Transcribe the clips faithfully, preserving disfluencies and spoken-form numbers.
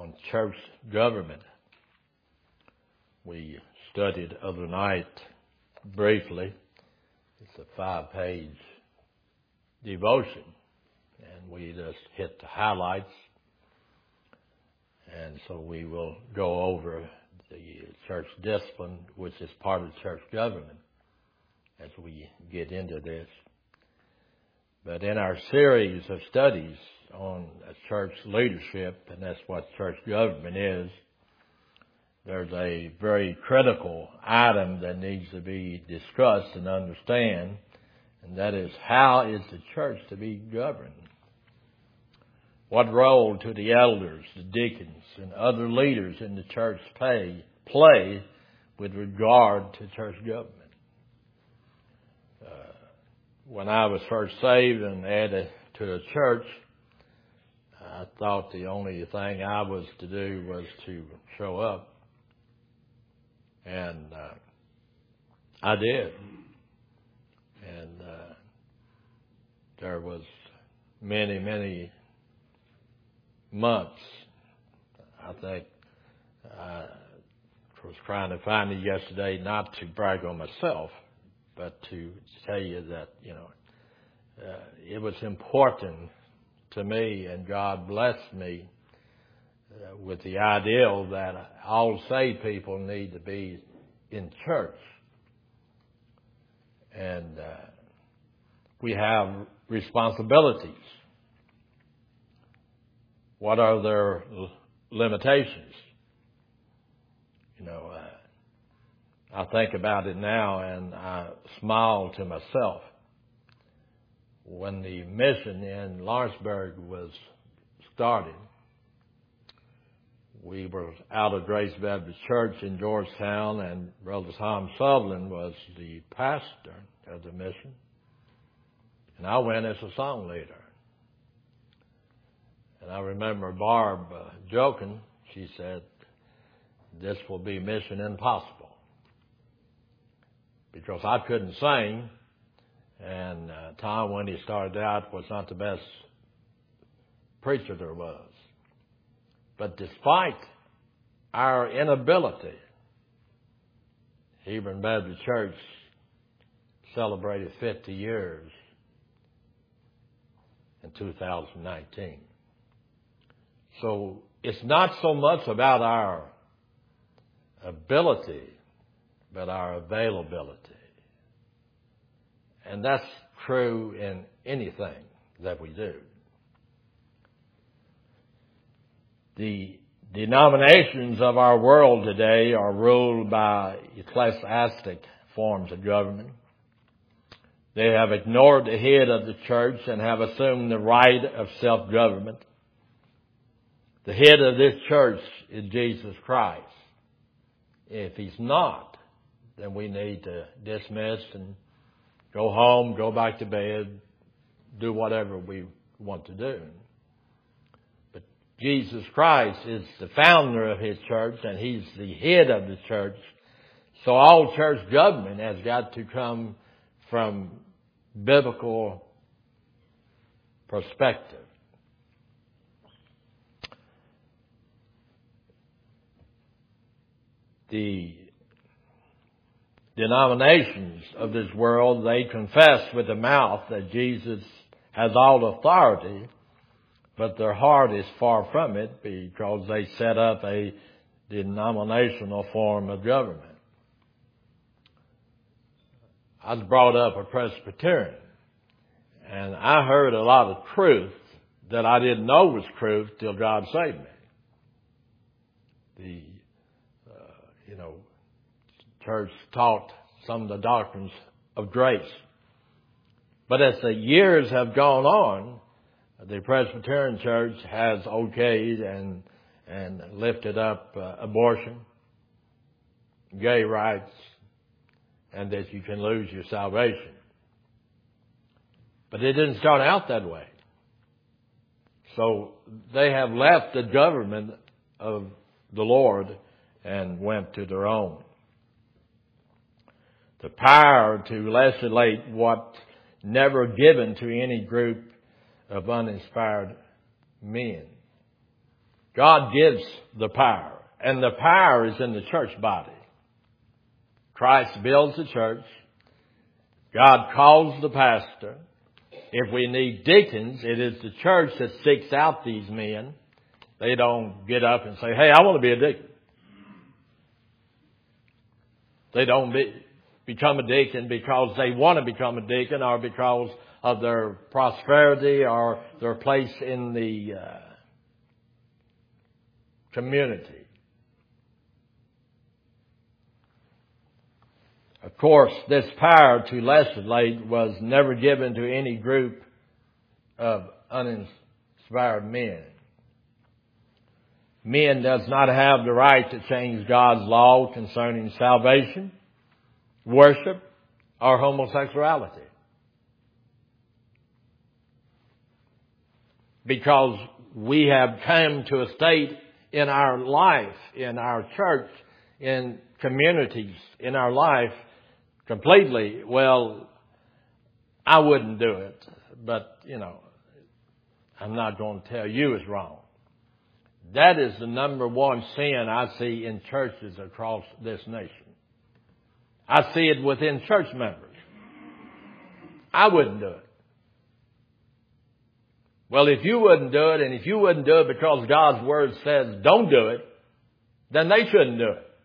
on church government. We studied other night briefly. It's a five-page devotion, and we just hit the highlights. And so we will go over the church discipline, which is part of church government, as we get into this. But in our series of studies on church leadership, and that's what church government is, there's a very critical item that needs to be discussed and understand, and that is, how is the church to be governed? What role do the elders, the deacons, and other leaders in the church pay, play with regard to church government? Uh, when I was first saved and added to a church, I thought the only thing I was to do was to show up. And uh, I did. And uh, there was many, many months, I think, I was trying to find it yesterday, not to brag on myself, but to tell you that, you know, uh, it was important to me, and God blessed me uh, with the ideal that all saved people need to be in church. And uh, we have responsibilities. What are their limitations? You know, uh, I think about it now and I smile to myself. When the mission in Lawrenceburg was started, we were out of Grace Baptist Church in Georgetown, and Brother Tom Sutherland was the pastor of the mission, and I went as a song leader. And I remember Barb uh, joking. She said, "This will be mission impossible," because I couldn't sing. And uh, Tom, when he started out, was not the best preacher there was. But despite our inability, Hebron Baptist Church celebrated fifty years in two thousand nineteen. So it's not so much about our ability, but our availability. And that's true in anything that we do. The denominations of our world today are ruled by ecclesiastic forms of government. They have ignored the head of the church and have assumed the right of self-government. The head of this church is Jesus Christ. If he's not, then we need to dismiss and go home, go back to bed, do whatever we want to do. But Jesus Christ is the founder of his church, and he's the head of the church. So all church government has got to come from biblical perspective. The denominations of this world, they confess with the mouth that Jesus has all authority, but their heart is far from it because they set up a denominational form of government. I was brought up a Presbyterian, and I heard a lot of truth that I didn't know was truth till God saved me. The, uh, you know, church taught some of the doctrines of grace. But as the years have gone on, the Presbyterian Church has okayed and, and lifted up uh, abortion, gay rights, and that you can lose your salvation. But it didn't start out that way. So they have left the government of the Lord and went to their own. The power to legislate what never given to any group of uninspired men. God gives the power, and the power is in the church body. Christ builds the church. God calls the pastor. If we need deacons, it is the church that seeks out these men. They don't get up and say, hey, I want to be a deacon. They don't be, become a deacon because they want to become a deacon or because of their prosperity or their place in the uh, community. Of course, this power to legislate was never given to any group of uninspired men. Men does not have the right to change God's law concerning salvation, worship, or homosexuality. Because we have come to a state in our life, in our church, in communities, in our life, completely, well, I wouldn't do it, but, you know, I'm not going to tell you it's wrong. That is the number one sin I see in churches across this nation. I see it within church members. I wouldn't do it. Well, if you wouldn't do it, and if you wouldn't do it because God's Word says don't do it, then they shouldn't do it.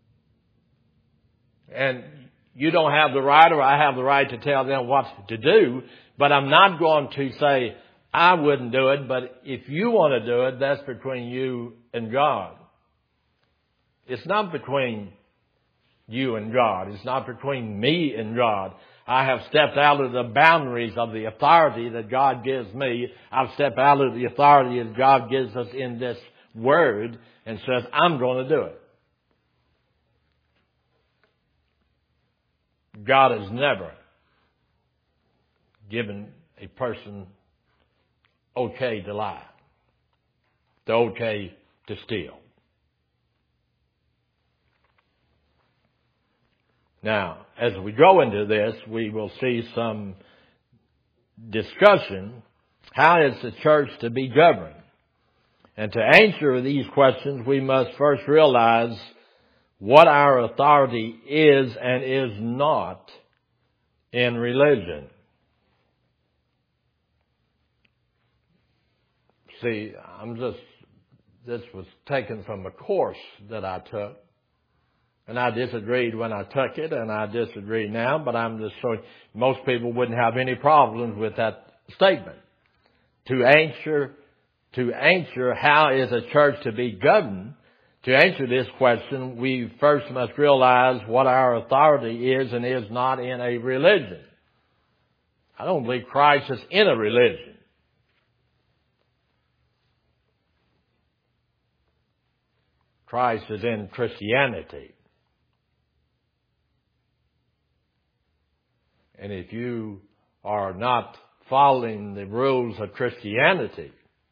And you don't have the right, or I have the right to tell them what to do, but I'm not going to say I wouldn't do it, but if you want to do it, that's between you and God. It's not between you and God. It's not between me and God. I have stepped out of the boundaries of the authority that God gives me. I've stepped out of the authority that God gives us in this Word and says, I'm going to do it. God has never given a person okay to lie, the okay to steal. Now, as we go into this, we will see some discussion. How is the church to be governed? And to answer these questions, we must first realize what our authority is and is not in religion. See, I'm just, this was taken from a course that I took. And I disagreed when I took it, and I disagree now, but I'm just showing most people wouldn't have any problems with that statement. To answer, to answer how is a church to be governed, to answer this question, we first must realize what our authority is and is not in a religion. I don't believe Christ is in a religion. Christ is in Christianity. And if you are not following the rules of Christianity,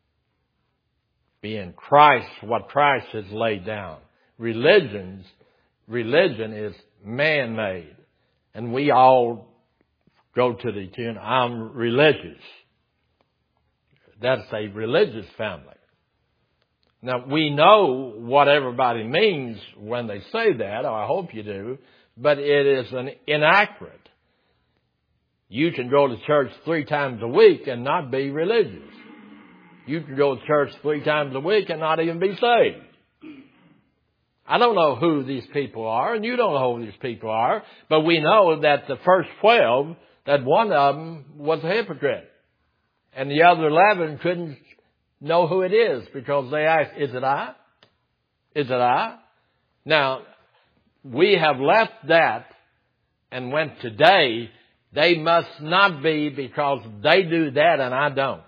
being Christ, what Christ has laid down, religions, religion is man-made. And we all go to the tune, I'm religious. That's a religious family. Now, we know what everybody means when they say that, or I hope you do, but it is an inaccurate. You can go to church three times a week and not be religious. You can go to church three times a week and not even be saved. I don't know who these people are, and you don't know who these people are, but we know that the first twelve, that one of them was a hypocrite. And the other eleven couldn't know who it is because they asked, is it I? Is it I? Now, we have left that and went today. They must not be because they do that and I don't.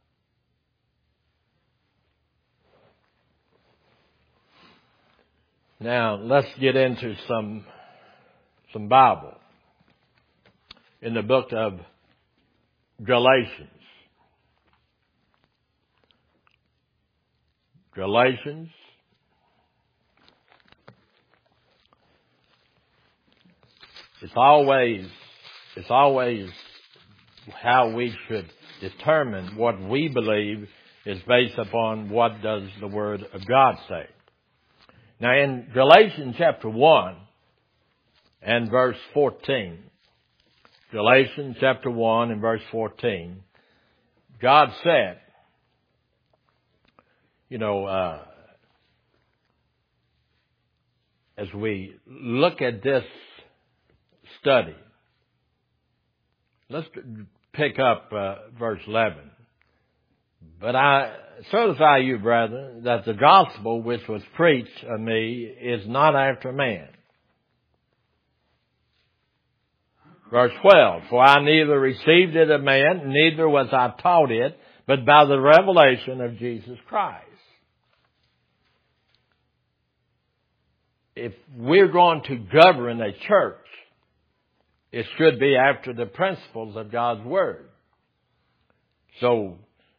Now, let's get into some, some Bible. In the book of Galatians. Galatians. It's always, it's always how we should determine what we believe is based upon what does the Word of God say. Now in Galatians chapter one and verse fourteen, Galatians chapter one and verse fourteen, God said, you know, uh, as we look at this study, let's pick up uh, verse eleven. But I certify you, brethren, that the gospel which was preached of me is not after man. Verse twelve, for I neither received it of man, neither was I taught it, but by the revelation of Jesus Christ. If we're going to govern a church, it should be after the principles of God's Word. So,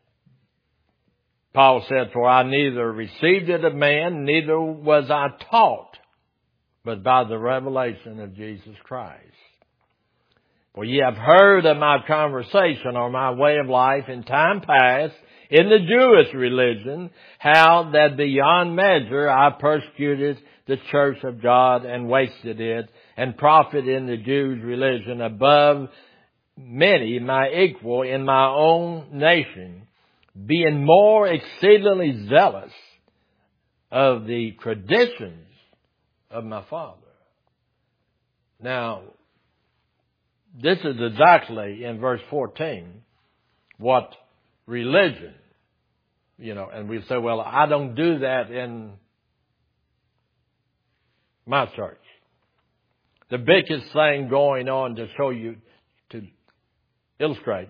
Paul said, for I neither received it of man, neither was I taught, but by the revelation of Jesus Christ. For ye have heard of my conversation or my way of life in time past in the Jewish religion, how that beyond measure I persecuted the church of God and wasted it, and profited in the Jews' religion above many my equal in my own nation, being more exceedingly zealous of the traditions of my father. Now, this is exactly in verse fourteen what religion, you know, and we say, well, I don't do that in my church. The biggest thing going on to show you, to illustrate,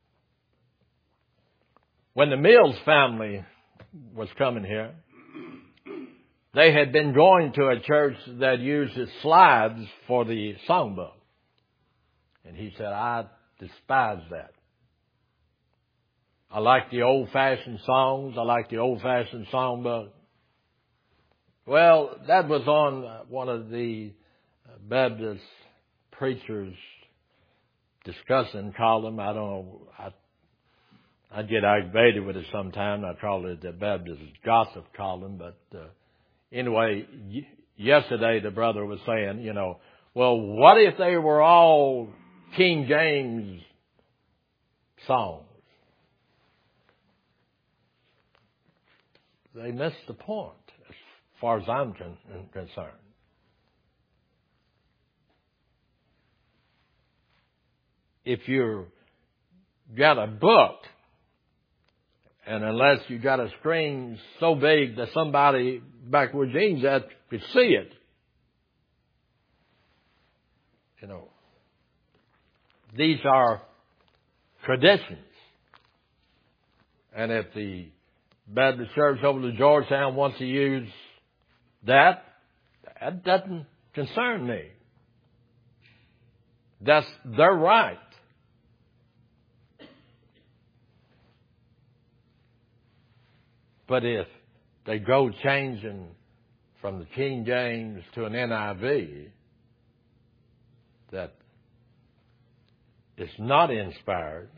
when the Mills family was coming here, they had been going to a church that uses slides for the songbook. And he said, I despise that. I like the old-fashioned songs. I like the old-fashioned songbook. Well, that was on one of the Baptist preachers' discussing column. I don't know. I, I get aggravated with it sometimes. I call it the Baptist gossip column. But uh, anyway, y- yesterday the brother was saying, you know, well, what if they were all King James songs? They missed the point as far as I'm con- concerned. If you've got a book, and unless you got a screen so big that somebody back where Gene's at could see it, you know, these are traditions. And if the Baptist Church over to Georgetown wants to use that, that doesn't concern me. That's their right. But if they go changing from the King James to an N I V, that it's not inspired,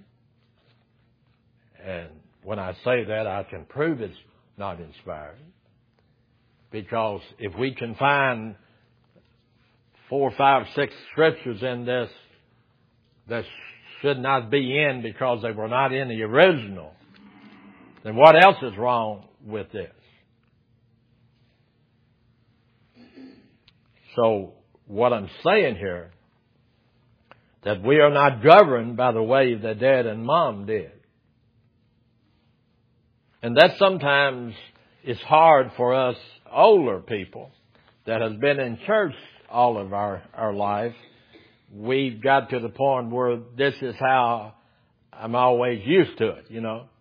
and when I say that, I can prove it's not inspired, because if we can find four, five, six scriptures in this that should not be in because they were not in the original, then what else is wrong with this? So what I'm saying here, that we are not governed by the way that Dad and Mom did. And that sometimes is hard for us older people that has been in church all of our, our life. We've got to the point where this is how I'm always used to it, you know.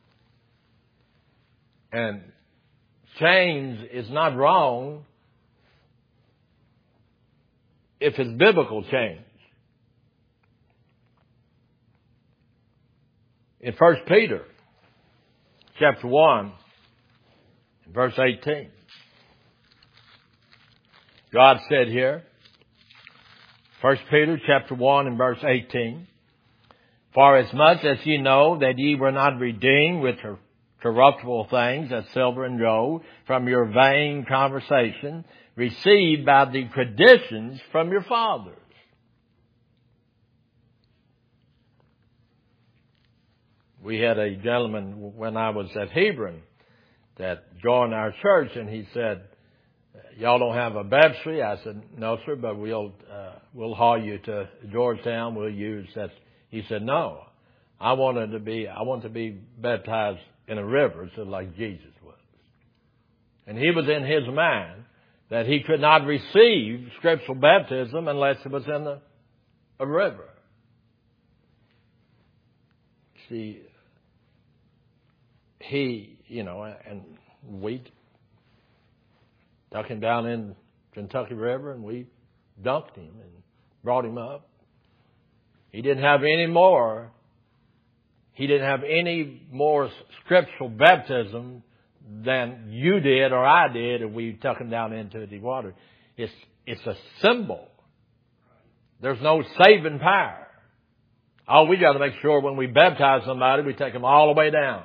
And change is not wrong if it's biblical change. In First Peter chapter one, verse eighteen, God said here, First Peter chapter one and verse eighteen, for as much as ye know that ye were not redeemed with corruptible things as silver and gold from your vain conversation received by the traditions from your fathers. We had a gentleman when I was at Hebron that joined our church, and he said, "Y'all don't have a baptistry?" I said, "No, sir, but we'll uh, we'll haul you to Georgetown. We'll use that." He said, "No, I wanted to be I want to be baptized in a river, so like Jesus was." And he was in his mind that he could not receive scriptural baptism unless it was in a, a river. See, he, you know, and we took him down in Kentucky River, and we dunked him and brought him up. He didn't have any more. He didn't have any more scriptural baptism than you did or I did if we took him down into the water. It's it's a symbol. There's no saving power. All we got to make sure when we baptize somebody, we take them all the way down.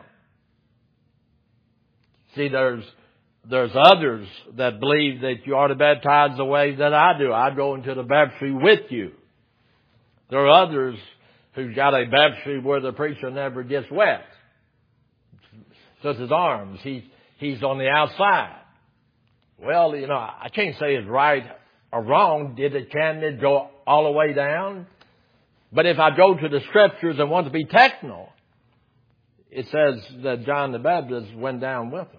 See, there's there's others that believe that you ought to baptize the way that I do. I go into the baptistry with you. There are others who've got a baptistry where the preacher never gets wet. Just his arms. He's, he's on the outside. Well, you know, I can't say it's right or wrong. Did the candidate go all the way down? But if I go to the scriptures and want to be technical, it says that John the Baptist went down with him.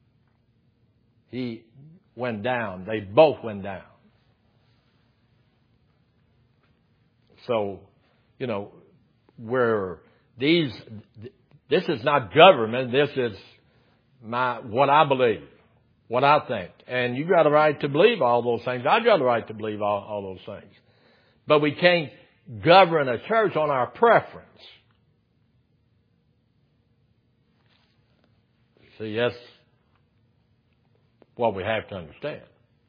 He went down. They both went down. So, you know, where these, this is not government. This is my, what I believe, what I think. And you got a right to believe all those things. I got a right to believe all, all those things. But we can't govern a church on our preference. See, that's what we have to understand.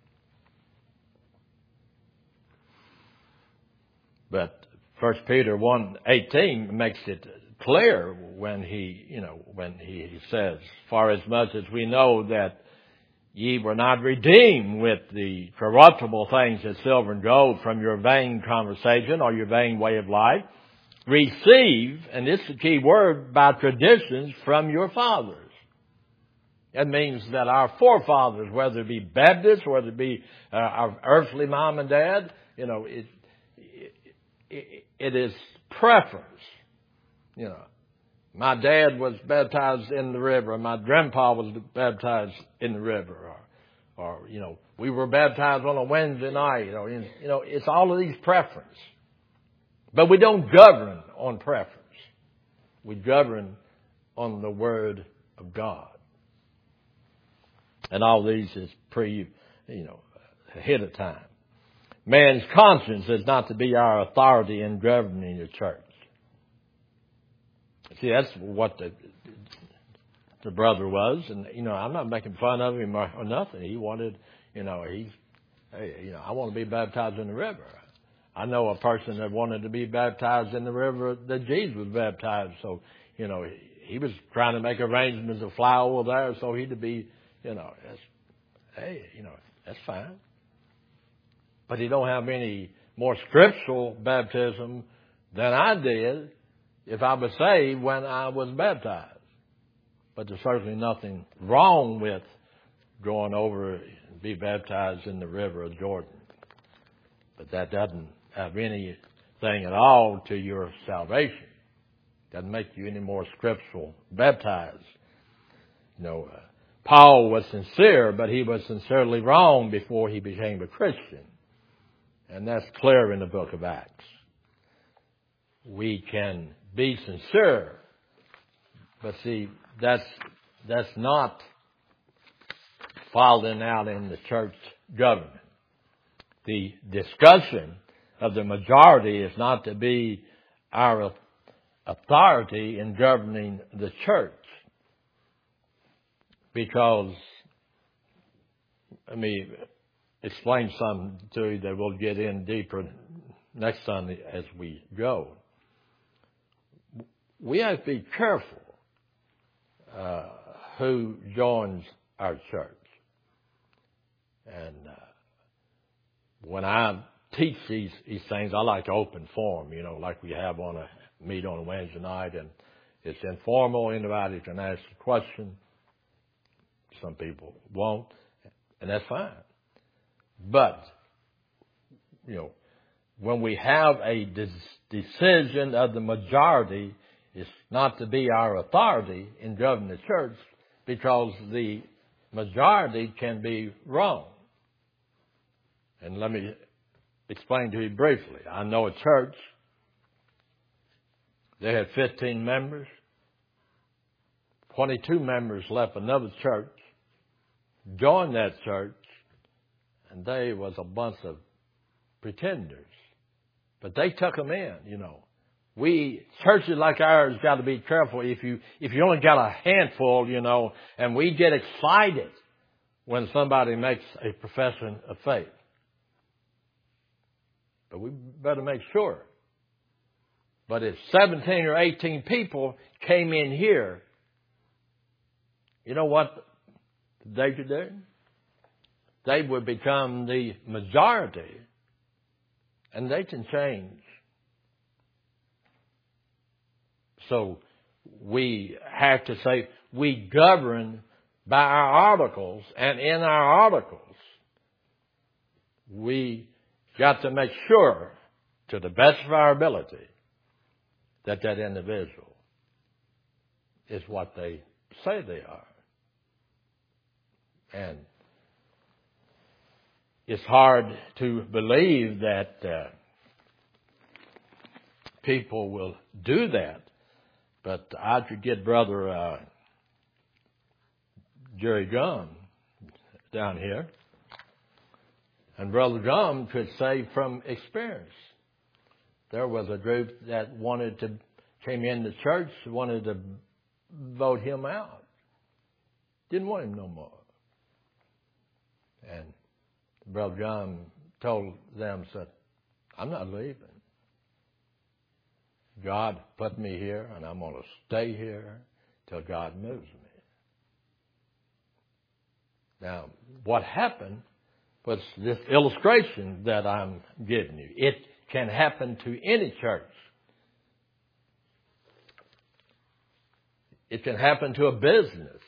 But First Peter one eighteen makes it clear when he, you know, when he says, "For as much as we know that ye were not redeemed with the corruptible things as silver and gold from your vain conversation or your vain way of life, receive," and this is the key word, "by traditions from your fathers." That means that our forefathers, whether it be Baptists, whether it be uh, our earthly mom and dad, you know, it, it, it is preference. You know, my dad was baptized in the river, and my grandpa was baptized in the river, or, or you know, we were baptized on a Wednesday night. Or, you know, it's all of these preference. But we don't govern on preference. We govern on the Word of God. And all these is pre, you know, ahead of time. Man's conscience is not to be our authority in governing the church. See, that's what the the brother was, and you know, I'm not making fun of him or, or nothing. He wanted, you know, he's, hey, you know, I want to be baptized in the river. I know a person that wanted to be baptized in the river that Jesus was baptized. So, you know, he, he was trying to make arrangements to fly over there so he'd be, you know, that's, hey, you know, that's fine. But he don't have any more scriptural baptism than I did if I was saved when I was baptized. But there's certainly nothing wrong with going over and be baptized in the river of Jordan. But that doesn't have anything at all to your salvation. Doesn't make you any more scriptural baptized. You know, uh, Paul was sincere, but he was sincerely wrong before he became a Christian. And that's clear in the book of Acts. We can be sincere, but see, that's that's not following out in the church government. The discussion of the majority is not to be our authority in governing the church. Because, let me explain something to you that we'll get in deeper next Sunday as we go. We have to be careful uh, who joins our church. And uh, when I teach these, these things, I like to open forum, you know, like we have on a meet on a Wednesday night, and it's informal. Anybody can ask a question. Some people won't, and that's fine. But, you know, when we have a des- decision of the majority, it's not to be our authority in governing the church, because the majority can be wrong. And let me explain to you briefly. I know a church, they had fifteen members. twenty-two members left another church, joined that church, and they was a bunch of pretenders. But they took them in, you know. We, churches like ours, got to be careful. If you, if you only got a handful, you know, and we get excited when somebody makes a profession of faith. But we better make sure. But if seventeen or eighteen people came in here, you know what they could do? They would become the majority, and they can change. So we have to say we govern by our articles, and in our articles, we got to make sure, to the best of our ability, that that individual is what they say they are. And it's hard to believe that uh, people will do that. But I could get Brother uh, Jerry Gum down here, and Brother Gum could say from experience. There was a group that wanted to, came into church, wanted to vote him out. Didn't want him no more. And Brother John told them, said, I'm not leaving. God put me here, and I'm going to stay here till God moves me. Now, what happened was this illustration that I'm giving you. It can happen to any church. It can happen to a business.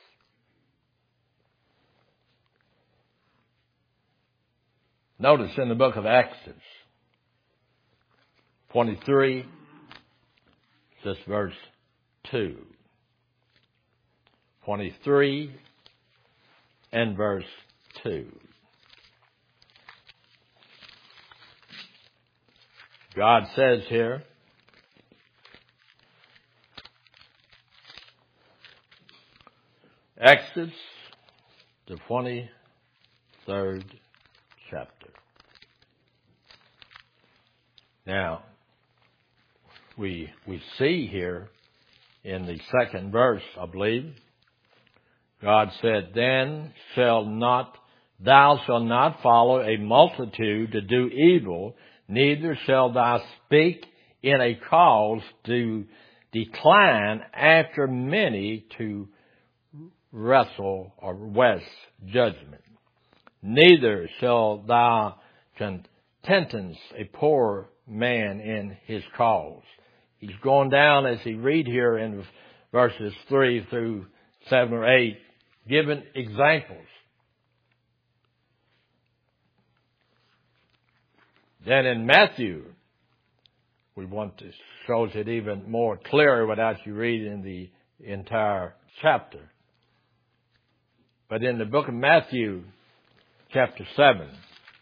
Notice in the book of Exodus twenty-three, this verse two. twenty-three and verse two. God says here, Exodus, the twenty-third chapter. Now, we we see here in the second verse, I believe, God said, Then shall not, thou shalt not follow a multitude to do evil, neither shalt thou speak in a cause to decline after many to wrestle or wrest judgment. Neither shalt thou contentance a poor man in his cause. He's going down as he read here in verses three through seven or eight, giving examples. Then in Matthew, we want to show it even more clearly without you reading the entire chapter. But in the book of Matthew, chapter seven,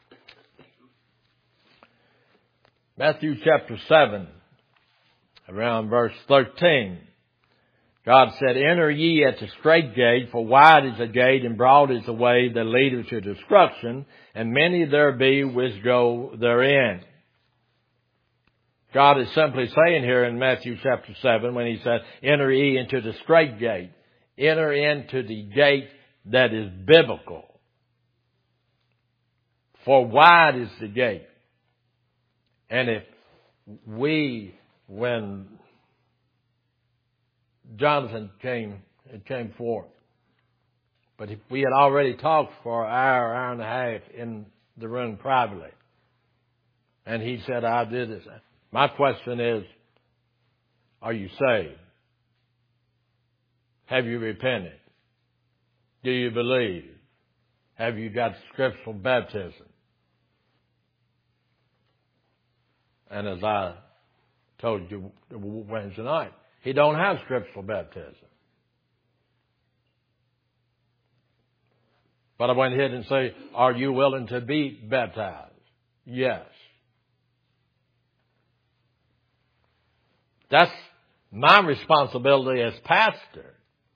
Matthew chapter seven, around verse thirteen, God said, Enter ye at the strait gate, for wide is the gate and broad is the way that leadeth to destruction, and many there be which go therein. God is simply saying here in Matthew chapter seven, when he said, Enter ye into the strait gate, enter into the gate that is biblical. For wide is the gate. And if we, when Jonathan came, it came forth, But if we had already talked for an hour, hour and a half in the room privately, and he said, I did this. My question is, are you saved? Have you repented? Do you believe? Have you got scriptural baptism? And as I told you Wednesday night, he don't have scriptural baptism. But I went ahead and say, are you willing to be baptized? Yes. That's my responsibility as pastor,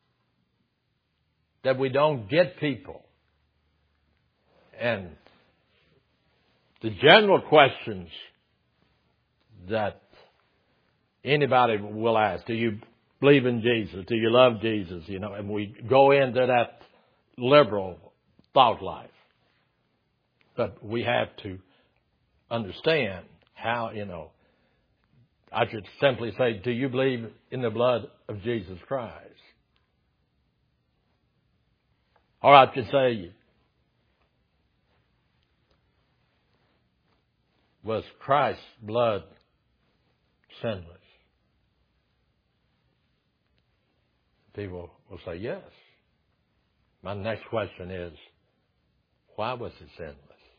that we don't get people. And the general questions that anybody will ask, do you believe in Jesus? Do you love Jesus? You know, and we go into that liberal thought life. But we have to understand how, you know, I should simply say, do you believe in the blood of Jesus Christ? Or I should say, was Christ's blood sinless? People will say yes. My next question is, why was it sinless?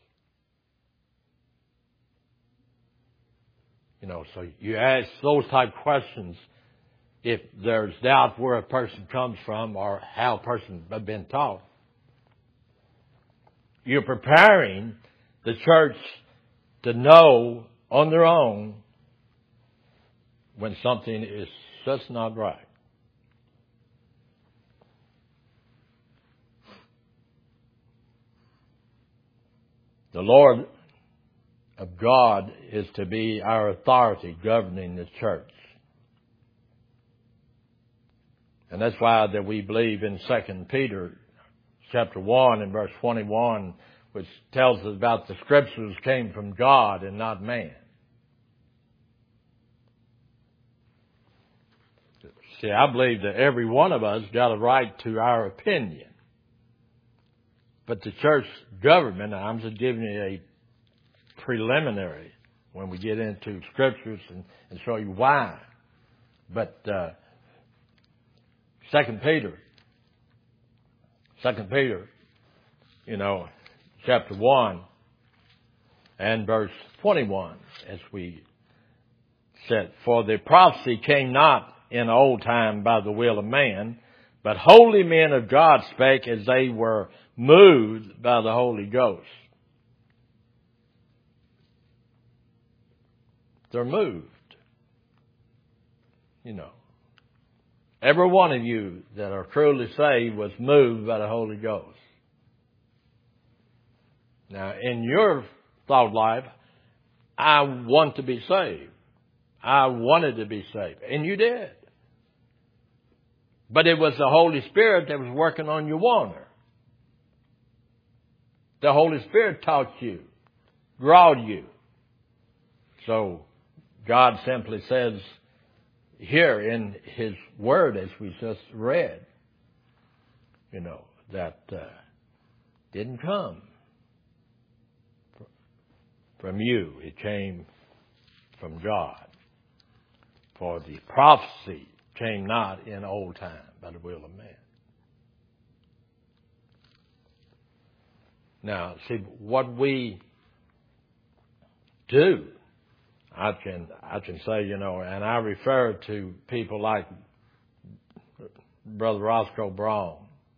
You know, so you ask those type questions if there's doubt where a person comes from or how a person has been taught. You're preparing the church to know on their own when something is just not right. The Lord of God is to be our authority governing the church. And that's why that we believe in Second Peter chapter one and verse twenty-one, which tells us about the scriptures came from God and not man. See, I believe that every one of us got a right to our opinion. But the church government, I'm just giving you a preliminary when we get into scriptures and, and show you why. But uh, Second Peter, Second Peter, you know, chapter one and verse twenty-one, as we said, for the prophecy came not in old time by the will of man, but holy men of God spake as they were moved by the Holy Ghost. They're moved. You know. Every one of you that are truly saved was moved by the Holy Ghost. Now, in your thought life, I want to be saved. I wanted to be saved. And you did. But it was the Holy Spirit that was working on your wanter. The Holy Spirit taught you, drawed you. So God simply says here in His Word, as we just read, you know, that uh, didn't come from you. It came from God. For the prophecy came not in old time by the will of man. Now, see, what we do, I can I can say, you know, and I refer to people like Brother Roscoe Braun.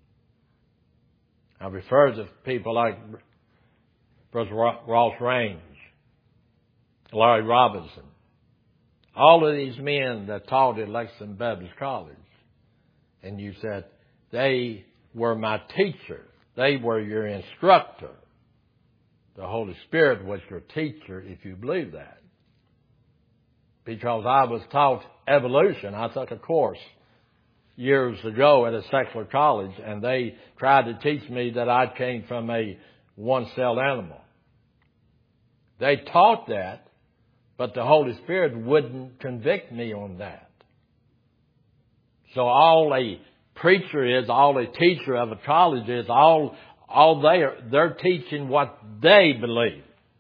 I refer to people like Brother Ross Range, Larry Robinson, all of these men that taught at Lexington Baptist College. And you said, they were my teacher. They were your instructor. The Holy Spirit was your teacher, if you believe that. Because I was taught evolution. I took a course years ago at a secular college, and they tried to teach me that I came from a one-celled animal. They taught that, but the Holy Spirit wouldn't convict me on that. So all a preacher is, all a teacher of a college is, all all they are, they're teaching what they believe.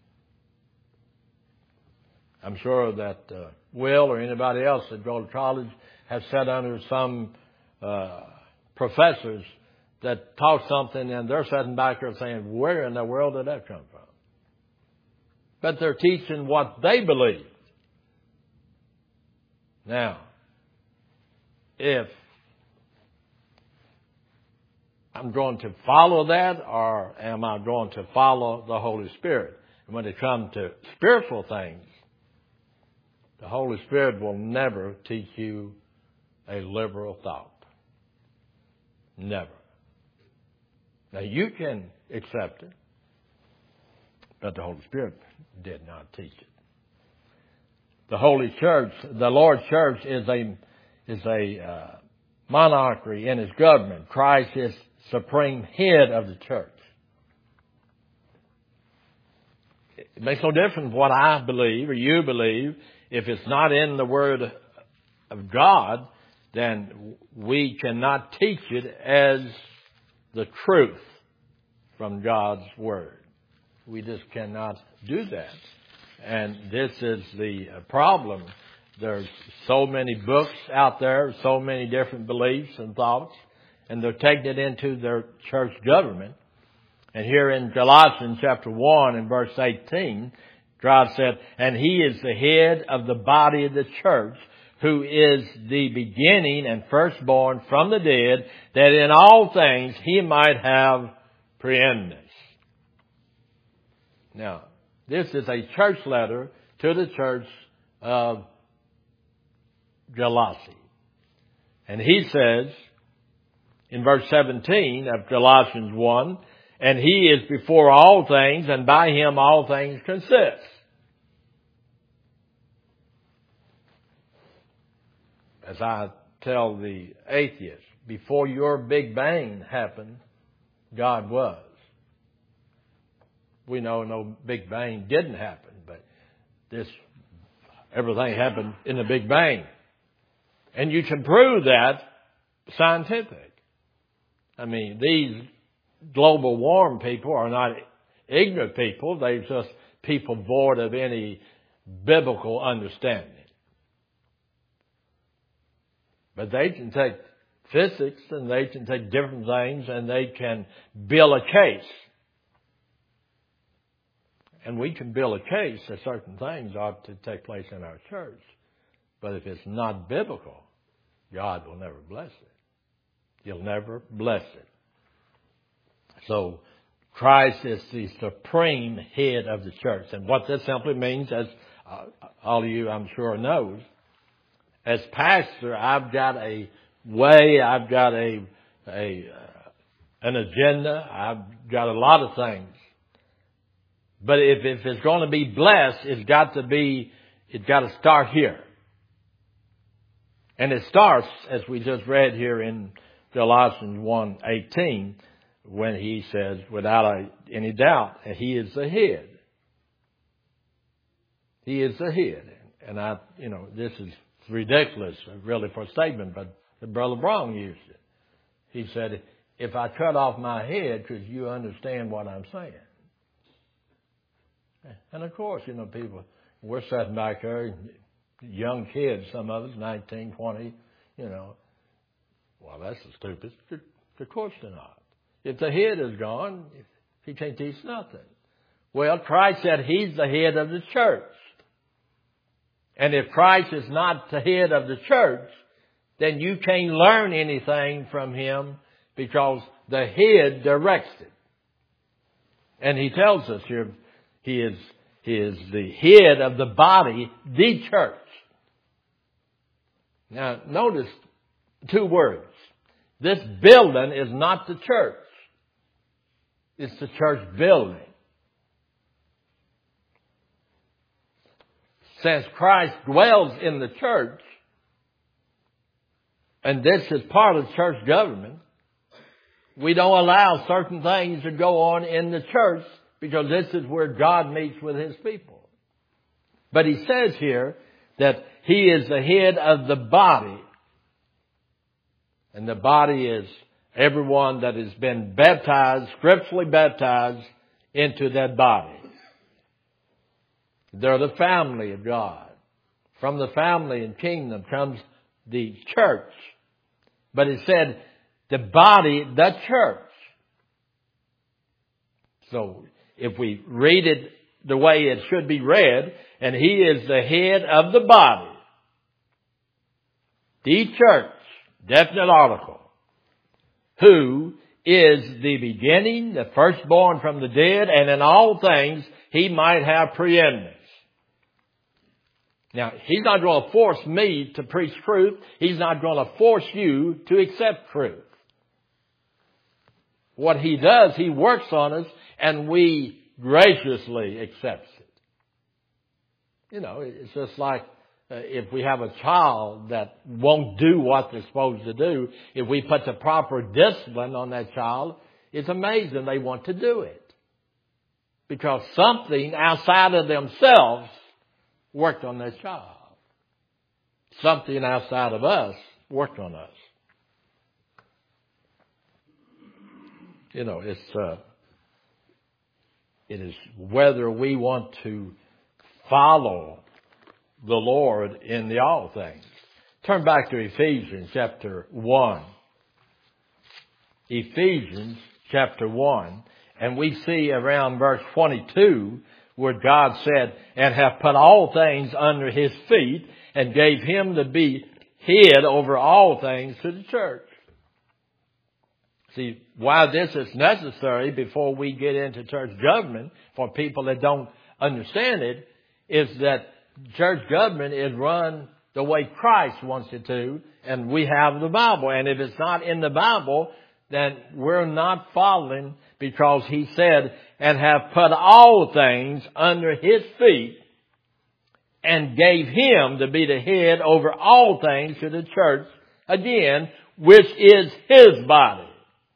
I'm sure that uh, Will or anybody else that go to college have sat under some uh, professors that taught something, and they're sitting back there saying, where in the world did that come from? But they're teaching what they believe. Now, if I'm going to follow that, or am I going to follow the Holy Spirit? And when it comes to spiritual things, the Holy Spirit will never teach you a liberal thought. Never. Now, you can accept it, but the Holy Spirit did not teach it. The Holy Church, the Lord's Church, is a is a uh, monarchy in His government. Christ is supreme head of the church. It makes no difference what I believe or you believe. If it's not in the Word of God, then we cannot teach it as the truth from God's Word. We just cannot do that. And this is the problem. There's so many books out there, so many different beliefs and thoughts, and they're taking it into their church government. And here in Colossians chapter one and verse eighteen, God said, and He is the head of the body of the church, who is the beginning and firstborn from the dead, that in all things He might have preeminence. Now, this is a church letter to the church of Colossae. And he says in verse seventeen of Colossians one, and He is before all things, and by Him all things consist. As I tell the atheists, before your Big Bang happened, God was. We know no Big Bang didn't happen, but this, everything happened in the Big Bang. And you can prove that scientific. I mean, these global warm people are not ignorant people. They're just people void of any biblical understanding. But they can take physics and they can take different things and they can build a case. And we can build a case that certain things ought to take place in our church. But if it's not biblical, God will never bless it. He'll never bless it. So Christ is the supreme head of the church. And what this simply means, as uh, all of you I'm sure knows, as pastor, I've got a way, I've got a, a uh, an agenda, I've got a lot of things. But if, if it's going to be blessed, it's got to be, it's got to start here. And it starts, as we just read here in Colossians one eighteen, when he says, without a, any doubt, He is the head. He is the head. And I, you know, this is ridiculous, really, for a statement, but Brother Brown used it. He said, if I cut off my head, could you understand what I'm saying? And of course, you know, people, we're sitting back there, young kids, some of us, nineteen, twenty, you know, well, that's the stupid. Of course they're not. If the head is gone, He can't teach nothing. Well, Christ said He's the head of the church. And if Christ is not the head of the church, then you can't learn anything from Him because the head directs it. And He tells us here, He is, he is the head of the body, the church. Now, notice two words. This building is not the church. It's the church building. Since Christ dwells in the church, and this is part of church government, we don't allow certain things to go on in the church because this is where God meets with His people. But He says here that He is the head of the body. And the body is everyone that has been baptized, scripturally baptized into that body. They're the family of God. From the family and kingdom comes the church. But it said the body, the church. So if we read it the way it should be read, and He is the head of the body, the church, definite article, who is the beginning, the firstborn from the dead, and in all things He might have preeminence. Now, He's not going to force me to preach truth. He's not going to force you to accept truth. What He does, He works on us, and we graciously accept it. You know, it's just like uh, if we have a child that won't do what they're supposed to do, if we put the proper discipline on that child, it's amazing they want to do it. Because something outside of themselves worked on that child. Something outside of us worked on us. You know, it's uh, it is whether we want to follow the Lord in the all things. Turn back to Ephesians chapter one. Ephesians chapter one. And we see around verse twenty-two where God said, and have put all things under His feet and gave Him to be head over all things to the church. See, why this is necessary before we get into church government for people that don't understand it is that church government is run the way Christ wants it to, and we have the Bible. And if it's not in the Bible, then we're not following, because He said, and have put all things under His feet and gave Him to be the head over all things to the church, again, which is His body.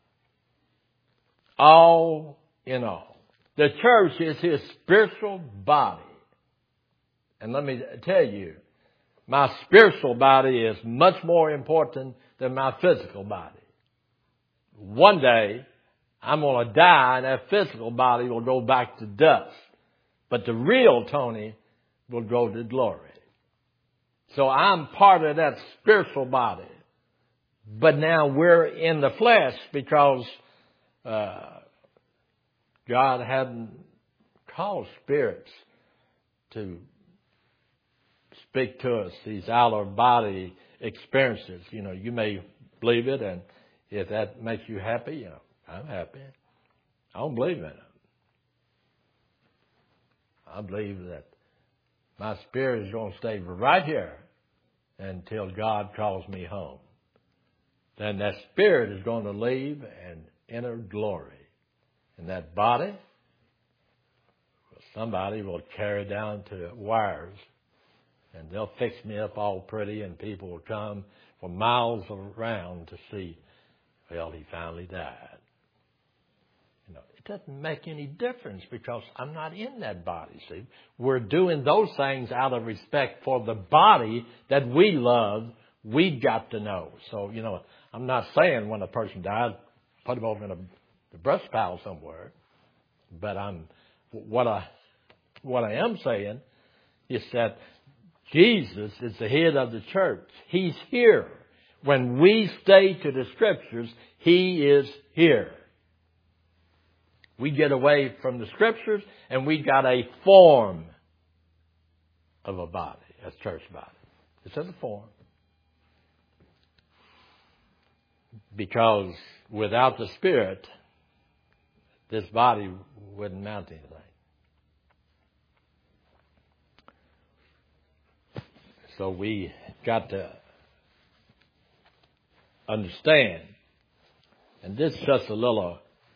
All in all. The church is His spiritual body. And let me tell you, my spiritual body is much more important than my physical body. One day, I'm going to die and that physical body will go back to dust. But the real Tony will go to glory. So I'm part of that spiritual body. But now we're in the flesh because uh, God hadn't called spirits to speak to us, these outer body experiences. You know, you may believe it, and if that makes you happy, you know, I'm happy. I don't believe in it. I believe that my spirit is going to stay right here until God calls me home. Then that spirit is going to leave and enter glory. And that body, somebody will carry down to wires, and they'll fix me up all pretty, and people will come from miles around to see, well, he finally died. You know, it doesn't make any difference because I'm not in that body, see. We're doing those things out of respect for the body that we love, we've got to know. So, you know, I'm not saying when a person dies, put them over in a the brush pile somewhere. But I'm what I what I am saying is that Jesus is the head of the church. He's here. When we stay to the Scriptures, He is here. We get away from the Scriptures and we got a form of a body, a church body. It's in a form. Because without the Spirit, this body wouldn't mount anything. So we got to understand. And this is just a little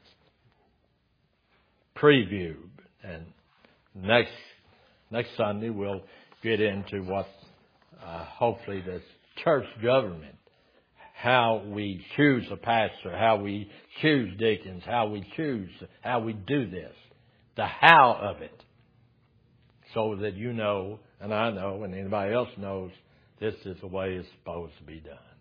preview. And next next Sunday we'll get into what uh, hopefully the church government, how we choose a pastor, how we choose deacons, how we choose, how we do this, the how of it, so that you know, and I know, and anybody else knows, this is the way it's supposed to be done.